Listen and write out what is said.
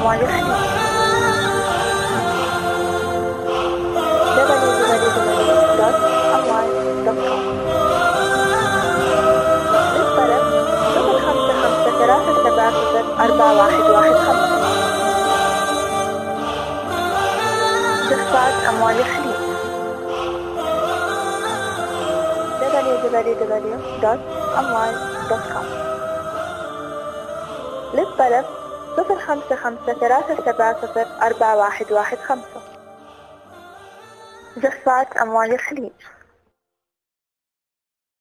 أموال الخليج www.amwal.com. للطلب 055-370-4115. جفات أموال الخليج www.amwal.com. للطلب 055-370-4115. جفات أموال الخليج.